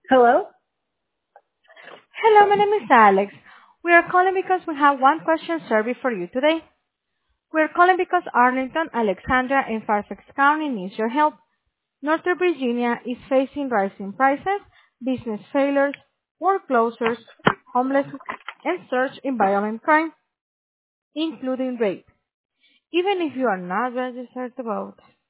Hello? Hello, my name is Alex. We are calling because we have one question survey for you today. We are calling because Arlington, Alexandria, and Fairfax County needs your help. Northern Virginia is facing rising prices, business failures, foreclosures, homelessness, and surge in violent crime, including rape. Even if you are not registered to vote.